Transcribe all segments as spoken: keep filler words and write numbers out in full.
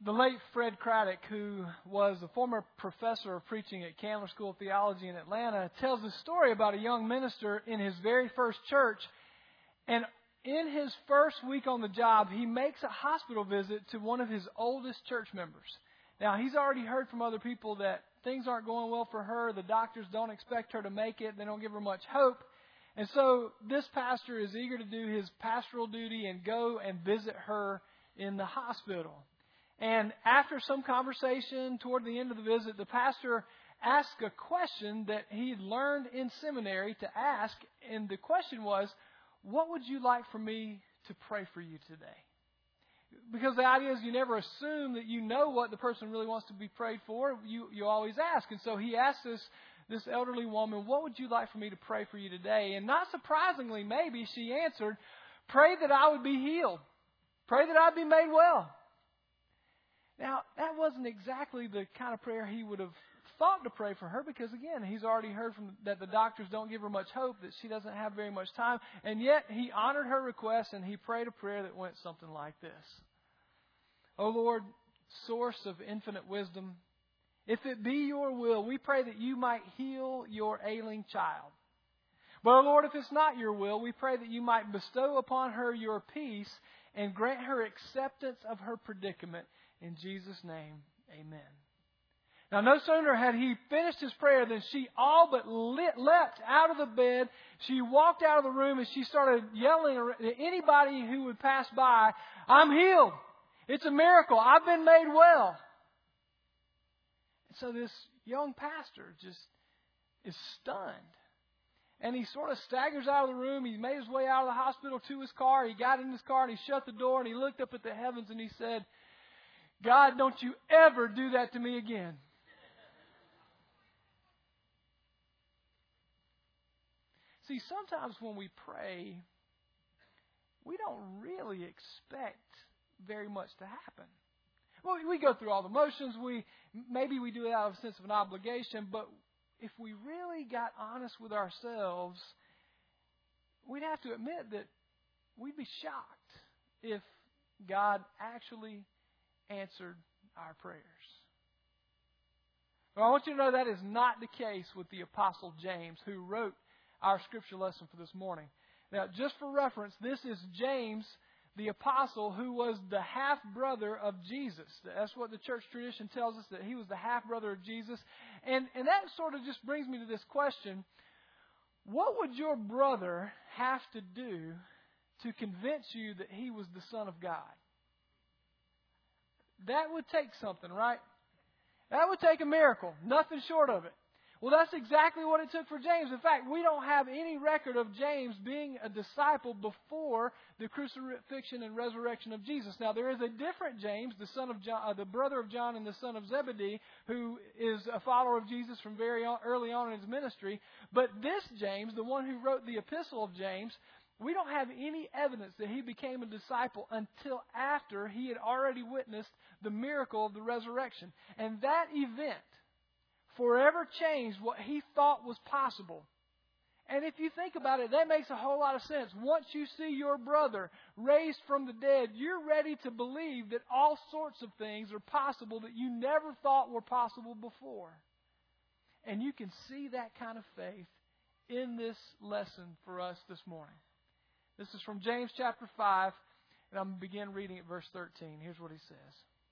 The late Fred Craddock, who was a former professor of preaching at Candler School of Theology in Atlanta, tells a story about a young minister in his very first church. And in his first week on the job, he makes a hospital visit to one of his oldest church members. Now, he's already heard from other people that things aren't going well for her. The doctors don't expect her to make it. They don't give her much hope. And so this pastor is eager to do his pastoral duty and go and visit her in the hospital. And after some conversation toward the end of the visit, the pastor asked a question that he had learned in seminary to ask. And the question was, what would you like for me to pray for you today? Because the idea is you never assume that you know what the person really wants to be prayed for. You you always ask. And so he asked this, this elderly woman, what would you like for me to pray for you today? And not surprisingly, maybe she answered, pray that I would be healed. Pray that I'd be made well. Now, that wasn't exactly the kind of prayer he would have thought to pray for her because, again, he's already heard from that the doctors don't give her much hope, that she doesn't have very much time. And yet, he honored her request and he prayed a prayer that went something like this. O Lord, source of infinite wisdom, if it be your will, we pray that you might heal your ailing child. But, O Lord, if it's not your will, we pray that you might bestow upon her your peace and grant her acceptance of her predicament. In Jesus' name, amen. Now, no sooner had he finished his prayer than she all but lit, leapt out of the bed. She walked out of the room and she started yelling at anybody who would pass by, I'm healed. It's a miracle. I've been made well. And so this young pastor just is stunned. And he sort of staggers out of the room. He made his way out of the hospital to his car. He got in his car and he shut the door and he looked up at the heavens and he said, God, don't you ever do that to me again. See, sometimes when we pray, we don't really expect very much to happen. Well, we go through all the motions. We maybe we do it out of a sense of an obligation, but if we really got honest with ourselves, we'd have to admit that we'd be shocked if God actually answered our prayers. Well, I want you to know that is not the case with the Apostle James, who wrote our scripture lesson for this morning. Now, just for reference, this is James, the apostle, who was the half-brother of Jesus. That's what the church tradition tells us, that he was the half-brother of Jesus. And, and that sort of just brings me to this question. What would your brother have to do to convince you that he was the Son of God? That would take something, right? That would take a miracle. Nothing short of it. Well, that's exactly what it took for James. In fact, we don't have any record of James being a disciple before the crucifixion and resurrection of Jesus. Now, there is a different James, the son of John, uh, the brother of John and the son of Zebedee, who is a follower of Jesus from very early on in his ministry. But this James, the one who wrote the epistle of James, we don't have any evidence that he became a disciple until after he had already witnessed the miracle of the resurrection. And that event forever changed what he thought was possible. And if you think about it, that makes a whole lot of sense. Once you see your brother raised from the dead, you're ready to believe that all sorts of things are possible that you never thought were possible before. And you can see that kind of faith in this lesson for us this morning. This is from James chapter five, and I'm going to begin reading at verse thirteen. Here's what he says.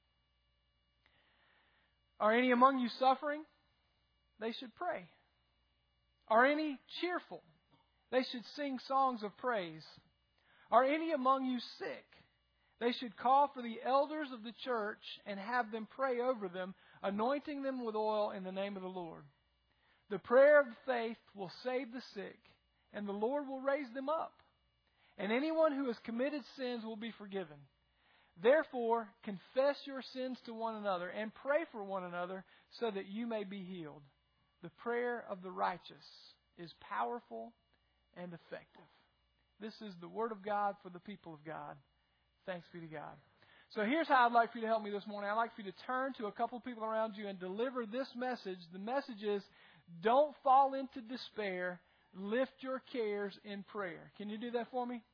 Are any among you suffering? They should pray. Are any cheerful? They should sing songs of praise. Are any among you sick? They should call for the elders of the church and have them pray over them, anointing them with oil in the name of the Lord. The prayer of faith will save the sick, and the Lord will raise them up. And anyone who has committed sins will be forgiven. Therefore, confess your sins to one another and pray for one another so that you may be healed. The prayer of the righteous is powerful and effective. This is the Word of God for the people of God. Thanks be to God. So here's how I'd like for you to help me this morning. I'd like for you to turn to a couple of people around you and deliver this message. The message is, don't fall into despair. Lift your cares in prayer. Can you do that for me?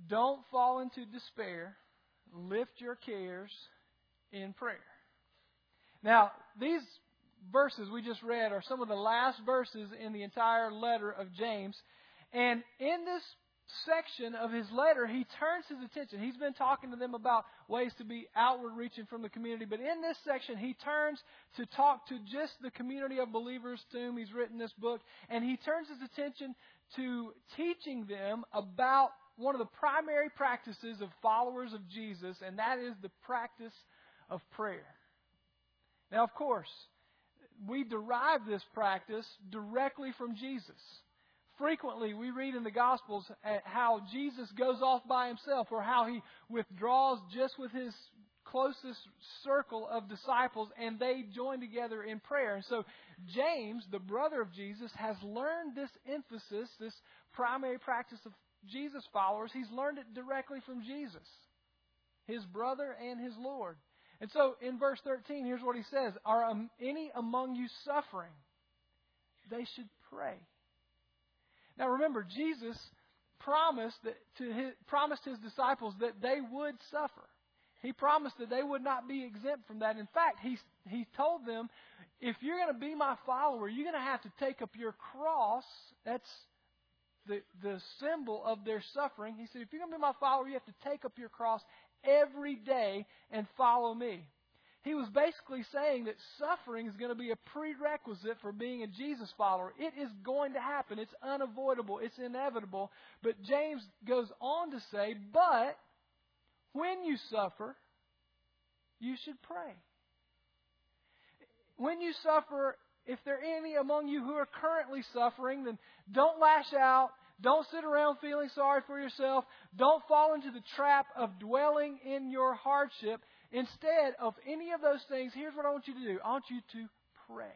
don't fall into despair. Lift your cares in prayer. Now, these verses we just read are some of the last verses in the entire letter of James. And in this section of his letter, he turns his attention. He's been talking to them about ways to be outward reaching from the community. But in this section, he turns to talk to just the community of believers to whom he's written this book. And he turns his attention to teaching them about one of the primary practices of followers of Jesus, and that is the practice of prayer. Now, of course, we derive this practice directly from Jesus. Frequently, we read in the Gospels how Jesus goes off by himself, or how he withdraws just with his closest circle of disciples, and they join together in prayer. And so James, the brother of Jesus, has learned this emphasis, this primary practice of Jesus followers. He's learned it directly from Jesus, his brother and his Lord. And so in verse thirteen, here's what he says. Are um, any among you suffering? They should pray. Now remember, Jesus promised that to his, promised his disciples that they would suffer. He promised that they would not be exempt from that. In fact, he, he told them, if you're going to be my follower, you're going to have to take up your cross. That's the, the symbol of their suffering. He said, if you're going to be my follower, you have to take up your cross every day and follow me. He was basically saying that suffering is going to be a prerequisite for being a Jesus follower. It is going to happen. It's unavoidable. It's inevitable. But James goes on to say, but when you suffer, you should pray. When you suffer, if there are any among you who are currently suffering, then don't lash out. Don't sit around feeling sorry for yourself. Don't fall into the trap of dwelling in your hardship. Instead of any of those things, here's what I want you to do. I want you to pray.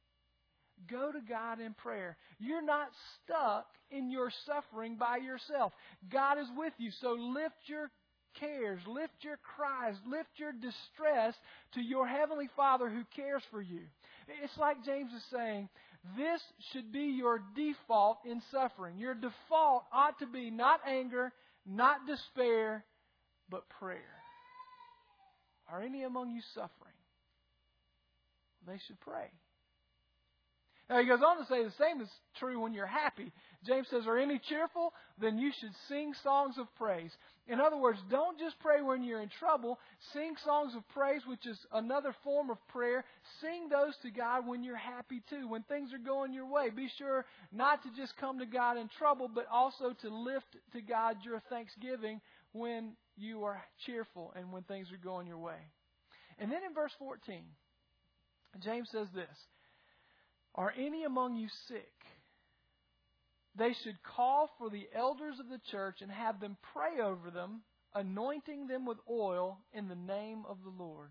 Go to God in prayer. You're not stuck in your suffering by yourself. God is with you. So lift your cares, lift your cries, lift your distress to your Heavenly Father who cares for you. It's like James is saying, this should be your default in suffering. Your default ought to be not anger, not despair, but prayer. Are any among you suffering? They should pray. Now he goes on to say the same is true when you're happy. James says, are any cheerful? Then you should sing songs of praise. In other words, don't just pray when you're in trouble. Sing songs of praise, which is another form of prayer. Sing those to God when you're happy too, when things are going your way. Be sure not to just come to God in trouble, but also to lift to God your thanksgiving when you are cheerful and when things are going your way. And then in verse fourteen, James says this, are any among you sick? They should call for the elders of the church and have them pray over them, anointing them with oil in the name of the Lord.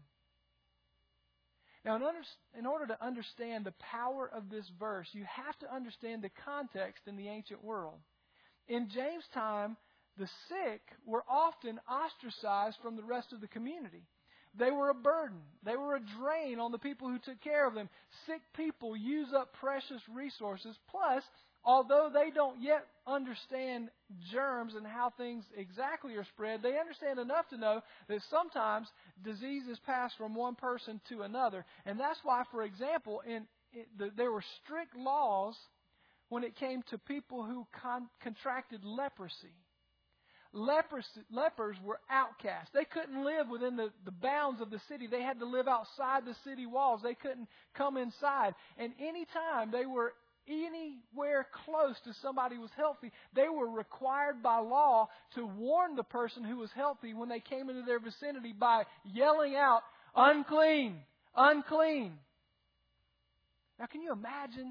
Now, in order to understand the power of this verse, you have to understand the context in the ancient world. In James' time, the sick were often ostracized from the rest of the community. They were a burden. They were a drain on the people who took care of them. Sick people use up precious resources. Plus, although they don't yet understand germs and how things exactly are spread, they understand enough to know that sometimes disease is passed from one person to another. And that's why, for example, in, in the, there were strict laws when it came to people who con- contracted leprosy. Lepers, lepers were outcast. They couldn't live within the, the bounds of the city. They had to live outside the city walls. They couldn't come inside. And any time they were anywhere close to somebody who was healthy, they were required by law to warn the person who was healthy when they came into their vicinity by yelling out, unclean, unclean. Now, can you imagine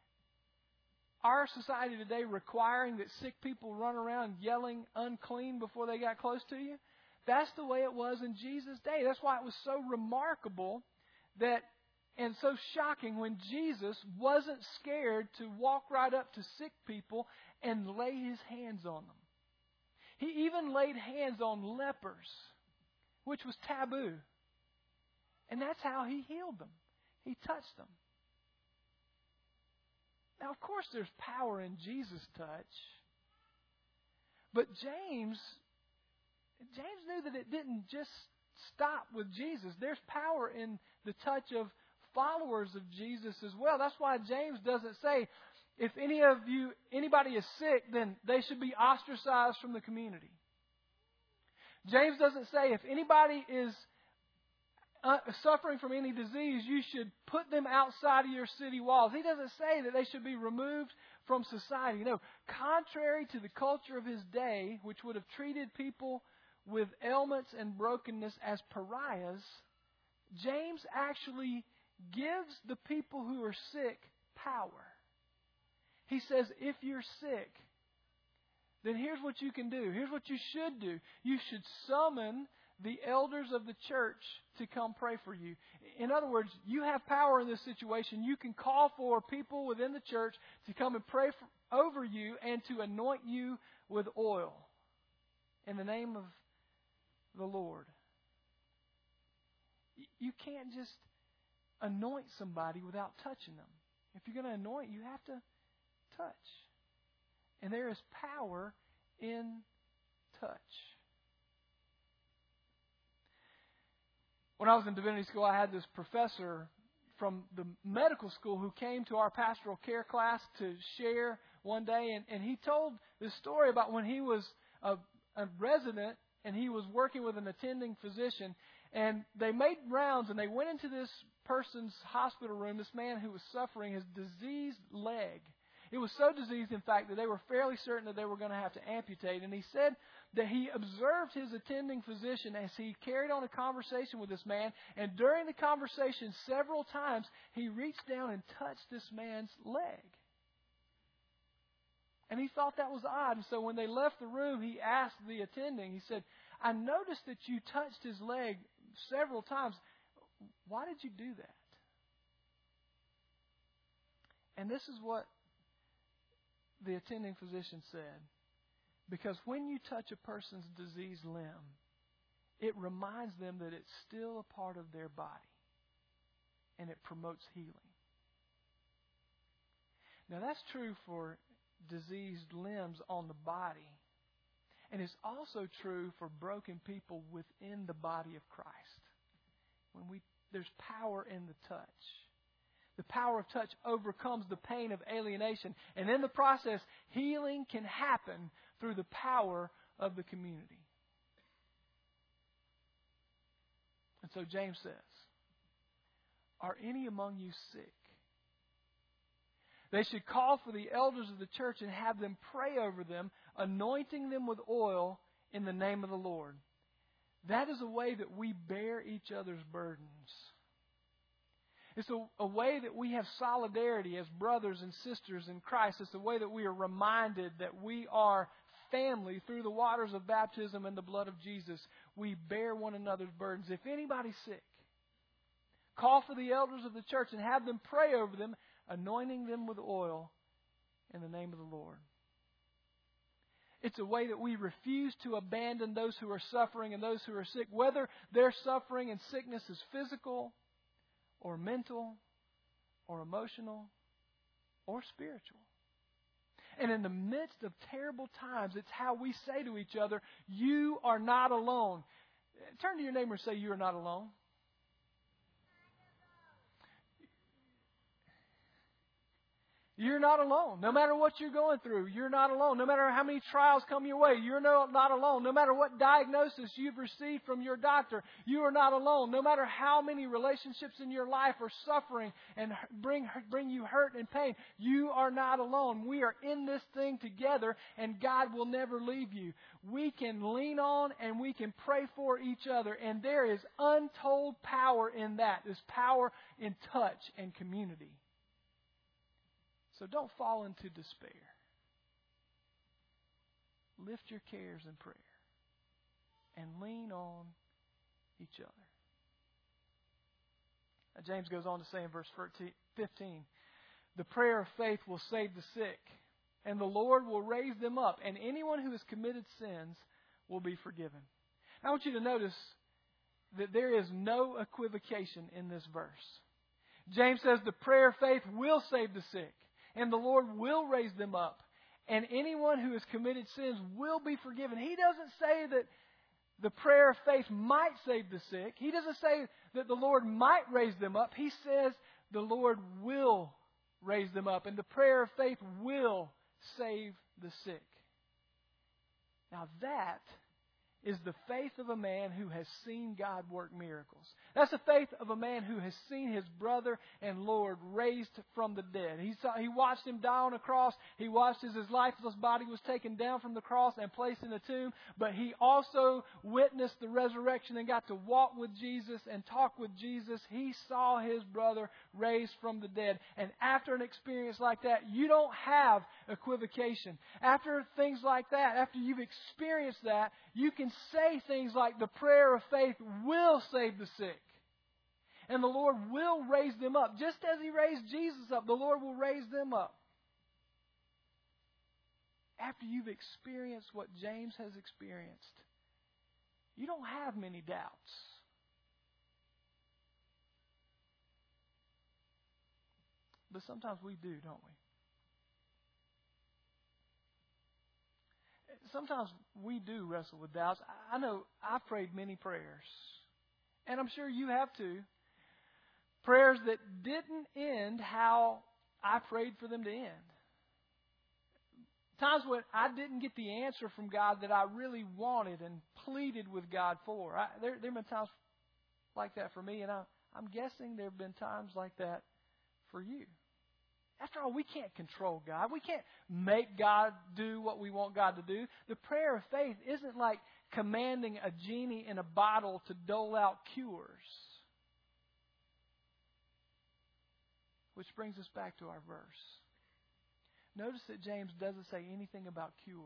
our society today requiring that sick people run around yelling unclean before they got close to you? That's the way it was in Jesus' day. That's why it was so remarkable that and so shocking when Jesus wasn't scared to walk right up to sick people and lay His hands on them. He even laid hands on lepers, which was taboo. And that's how He healed them. He touched them. Now, of course, there's power in Jesus' touch. But James James knew that it didn't just stop with Jesus. There's power in the touch of followers of Jesus as well. That's why James doesn't say, if any of you, anybody is sick, then they should be ostracized from the community. James doesn't say, if anybody is uh, suffering from any disease, you should put them outside of your city walls. He doesn't say that they should be removed from society. No, contrary to the culture of his day, which would have treated people with ailments and brokenness as pariahs, James actually gives the people who are sick power. He says, if you're sick, then here's what you can do. Here's what you should do. You should summon the elders of the church to come pray for you. In other words, you have power in this situation. You can call for people within the church to come and pray for, over you and to anoint you with oil in the name of the Lord. You can't just anoint somebody without touching them. If you're going to anoint, you have to touch. And there is power in touch. When I was in divinity school, I had this professor from the medical school who came to our pastoral care class to share one day. And, and he told this story about when he was a, a resident and he was working with an attending physician. And they made rounds and they went into this person's hospital room, this man who was suffering his diseased leg. It was so diseased, in fact, that they were fairly certain that they were going to have to amputate. And he said that he observed his attending physician as he carried on a conversation with this man. And during the conversation, several times, he reached down and touched this man's leg. And he thought that was odd. And so when they left the room, he asked the attending, he said, I noticed that you touched his leg several times. Why did you do that? And this is what the attending physician said. Because when you touch a person's diseased limb, it reminds them that it's still a part of their body. And it promotes healing. Now that's true for diseased limbs on the body. And it's also true for broken people within the body of Christ. When we there's power in the touch. The power of touch overcomes the pain of alienation. And in the process, healing can happen through the power of the community. And so James says, are any among you sick? They should call for the elders of the church and have them pray over them, anointing them with oil in the name of the Lord. That is a way that we bear each other's burdens. It's a, a way that we have solidarity as brothers and sisters in Christ. It's a way that we are reminded that we are family through the waters of baptism and the blood of Jesus. We bear one another's burdens. If anybody's sick, call for the elders of the church and have them pray over them, anointing them with oil in the name of the Lord. It's a way that we refuse to abandon those who are suffering and those who are sick, whether their suffering and sickness is physical or mental or emotional or spiritual. And in the midst of terrible times, it's how we say to each other, you are not alone. Turn to your neighbor and say, you are not alone. You're not alone. No matter what you're going through, you're not alone. No matter how many trials come your way, you're no, not alone. No matter what diagnosis you've received from your doctor, you are not alone. No matter how many relationships in your life are suffering and bring, bring you hurt and pain, you are not alone. We are in this thing together, and God will never leave you. We can lean on and we can pray for each other, and there is untold power in that. There's power in touch and community. So don't fall into despair. Lift your cares in prayer and lean on each other. Now, James goes on to say in verse fifteen, the prayer of faith will save the sick, and the Lord will raise them up, and anyone who has committed sins will be forgiven. I want you to notice that there is no equivocation in this verse. James says the prayer of faith will save the sick. And the Lord will raise them up. And anyone who has committed sins will be forgiven. He doesn't say that the prayer of faith might save the sick. He doesn't say that the Lord might raise them up. He says the Lord will raise them up. And the prayer of faith will save the sick. Now that is the faith of a man who has seen God work miracles. That's the faith of a man who has seen his brother and Lord raised from the dead. He saw, he watched him die on a cross. He watched as his lifeless body was taken down from the cross and placed in a tomb. But he also witnessed the resurrection and got to walk with Jesus and talk with Jesus. He saw his brother raised from the dead. And after an experience like that, you don't have equivocation. After things like that, after you've experienced that, you can say things like the prayer of faith will save the sick. And the Lord will raise them up. Just as He raised Jesus up, the Lord will raise them up. After you've experienced what James has experienced, you don't have many doubts. But sometimes we do, don't we? Sometimes we do wrestle with doubts. I know I've prayed many prayers, and I'm sure you have too. Prayers that didn't end how I prayed for them to end. Times when I didn't get the answer from God that I really wanted and pleaded with God for. I, there there have been times like that for me, and I, I'm guessing there have been times like that for you. After all, we can't control God. We can't make God do what we want God to do. The prayer of faith isn't like commanding a genie in a bottle to dole out cures. Which brings us back to our verse. Notice that James doesn't say anything about cures.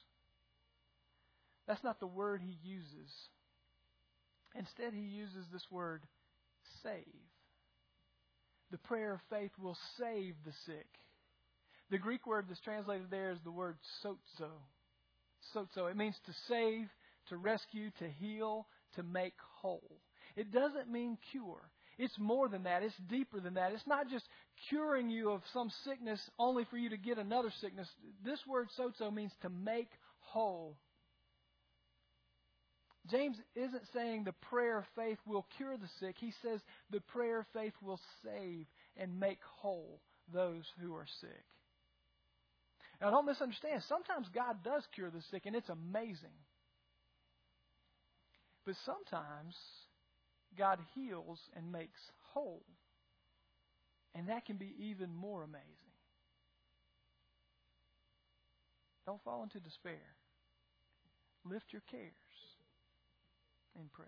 That's not the word he uses. Instead, he uses this word, save. The prayer of faith will save the sick. The Greek word that's translated there is the word sozo. Sozo. It means to save, to rescue, to heal, to make whole. It doesn't mean cure. It's more than that. It's deeper than that. It's not just curing you of some sickness only for you to get another sickness. This word sozo means to make whole. James isn't saying the prayer of faith will cure the sick. He says the prayer of faith will save and make whole those who are sick. Now, don't misunderstand. Sometimes God does cure the sick, and it's amazing. But sometimes God heals and makes whole. And that can be even more amazing. Don't fall into despair. Lift your cares in prayer.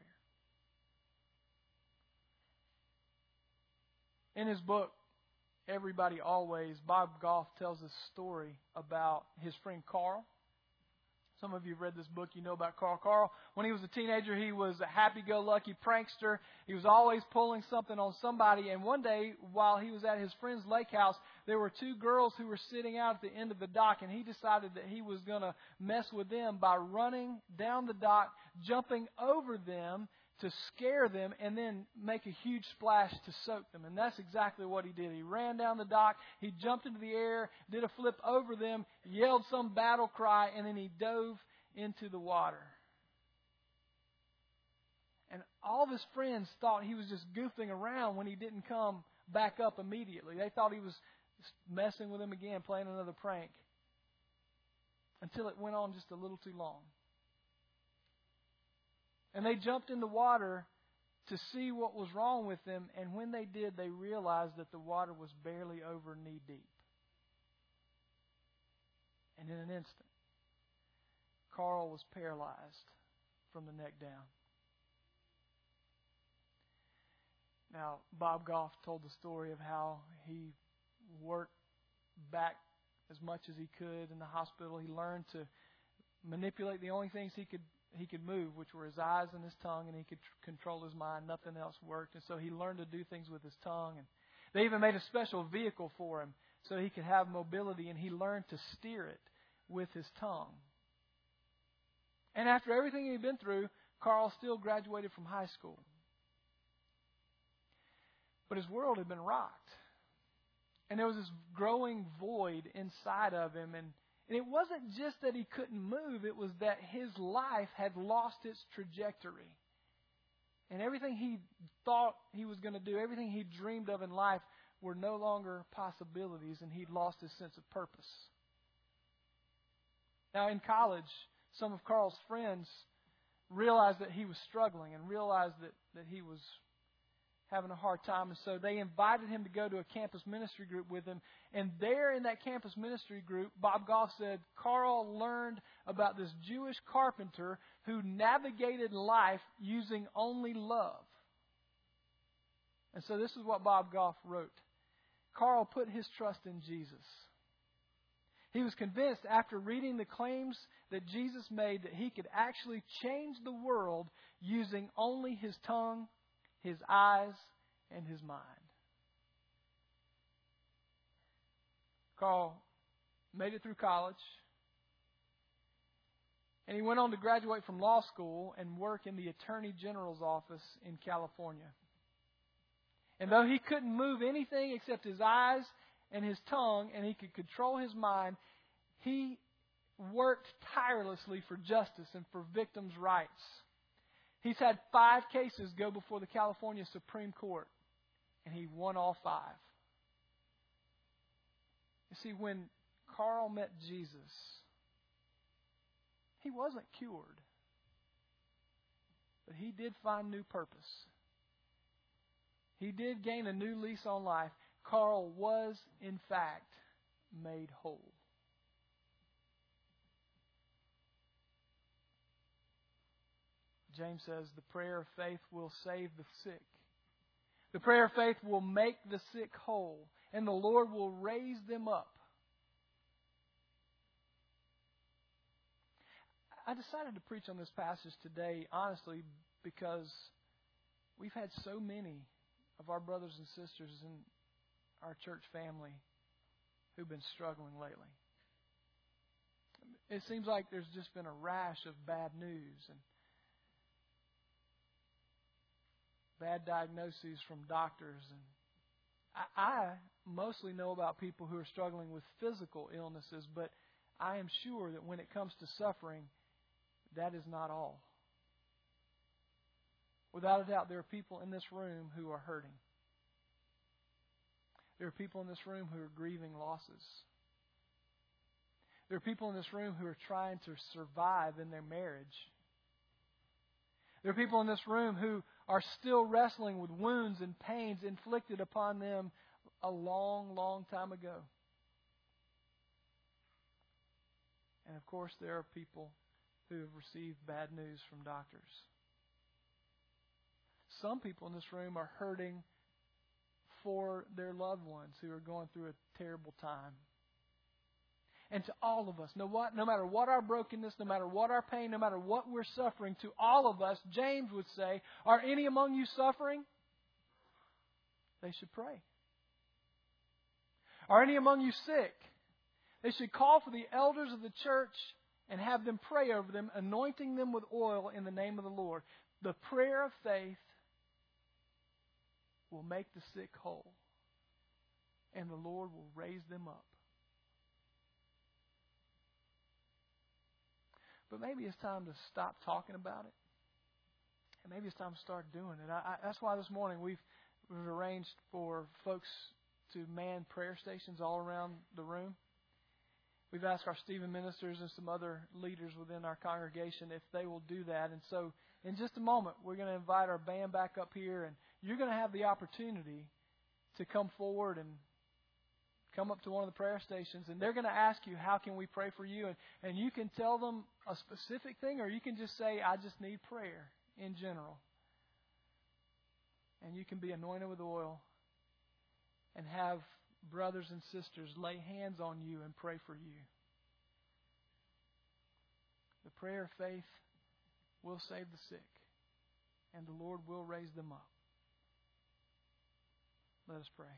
In his book, Everybody Always, Bob Goff tells a story about his friend Carl. Some of you have read this book, you know about Carl. Carl, when he was a teenager, he was a happy-go-lucky prankster. He was always pulling something on somebody. And one day, while he was at his friend's lake house, there were two girls who were sitting out at the end of the dock, and he decided that he was going to mess with them by running down the dock, jumping over them to scare them, and then make a huge splash to soak them. And that's exactly what he did. He ran down the dock, he jumped into the air, did a flip over them, yelled some battle cry, and then he dove into the water. And all of his friends thought he was just goofing around when he didn't come back up immediately. They thought he was messing with them again, playing another prank. Until it went on just a little too long. And they jumped in the water to see what was wrong with them. And when they did, they realized that the water was barely over knee deep. And in an instant, Carl was paralyzed from the neck down. Now, Bob Goff told the story of how he worked back as much as he could in the hospital. He learned to manipulate the only things he could he could move, which were his eyes and his tongue, and he could tr- control his mind. Nothing else worked. And so he learned to do things with his tongue. And they even made a special vehicle for him so he could have mobility, and he learned to steer it with his tongue. And after everything he'd been through, Carl still graduated from high school. But his world had been rocked. And there was this growing void inside of him, and And it wasn't just that he couldn't move, it was that his life had lost its trajectory. And everything he thought he was going to do, everything he dreamed of in life were no longer possibilities, and he'd lost his sense of purpose. Now, in college, some of Carl's friends realized that he was struggling and realized that, that he was having a hard time. And so they invited him to go to a campus ministry group with them. And there in that campus ministry group, Bob Goff said, Carl learned about this Jewish carpenter who navigated life using only love. And so this is what Bob Goff wrote. Carl put his trust in Jesus. He was convinced after reading the claims that Jesus made that he could actually change the world using only his tongue, his eyes, and his mind. Carl made it through college, and he went on to graduate from law school and work in the Attorney General's office in California. And though he couldn't move anything except his eyes and his tongue, and he could control his mind, he worked tirelessly for justice and for victims' rights. He's had five cases go before the California Supreme Court, and he won all five. You see, when Carl met Jesus, he wasn't cured, but he did find new purpose. He did gain a new lease on life. Carl was, in fact, made whole. James says the prayer of faith will save the sick. The prayer of faith will make the sick whole, and the Lord will raise them up. I decided to preach on this passage today, honestly, because we've had so many of our brothers and sisters in our church family who've been struggling lately. It seems like there's just been a rash of bad news and bad diagnoses from doctors. And I, I mostly know about people who are struggling with physical illnesses, but I am sure that when it comes to suffering, that is not all. Without a doubt, there are people in this room who are hurting. There are people in this room who are grieving losses. There are people in this room who are trying to survive in their marriage. There are people in this room who are still wrestling with wounds and pains inflicted upon them a long, long time ago. And of course, there are people who have received bad news from doctors. Some people in this room are hurting for their loved ones who are going through a terrible time. And to all of us, no, what, no matter what our brokenness, no matter what our pain, no matter what we're suffering, to all of us, James would say, are any among you suffering? They should pray. Are any among you sick? They should call for the elders of the church and have them pray over them, anointing them with oil in the name of the Lord. The prayer of faith will make the sick whole, and the Lord will raise them up. But maybe it's time to stop talking about it, and maybe it's time to start doing it. I, I, that's why this morning we've, we've arranged for folks to man prayer stations all around the room. We've asked our Stephen ministers and some other leaders within our congregation if they will do that. And so in just a moment, we're going to invite our band back up here, and you're going to have the opportunity to come forward and come up to one of the prayer stations, and they're going to ask you, how can we pray for you? And, and you can tell them a specific thing, or you can just say, I just need prayer in general. And you can be anointed with oil and have brothers and sisters lay hands on you and pray for you. The prayer of faith will save the sick, and the Lord will raise them up. Let us pray.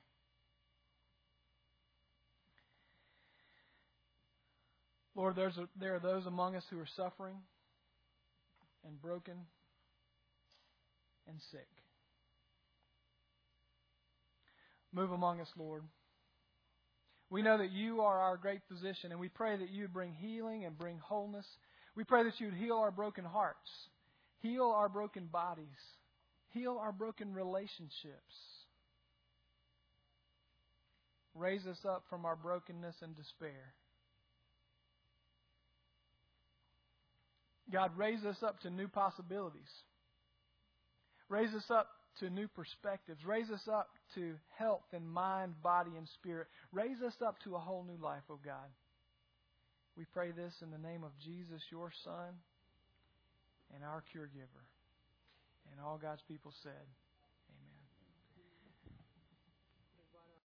Lord, there's a, there are those among us who are suffering and broken and sick. Move among us, Lord. We know that you are our great physician, and we pray that you would bring healing and bring wholeness. We pray that you would heal our broken hearts, heal our broken bodies, heal our broken relationships. Raise us up from our brokenness and despair. God, raise us up to new possibilities. Raise us up to new perspectives. Raise us up to health in mind, body, and spirit. Raise us up to a whole new life, oh God. We pray this in the name of Jesus, your Son, and our cure giver. And all God's people said,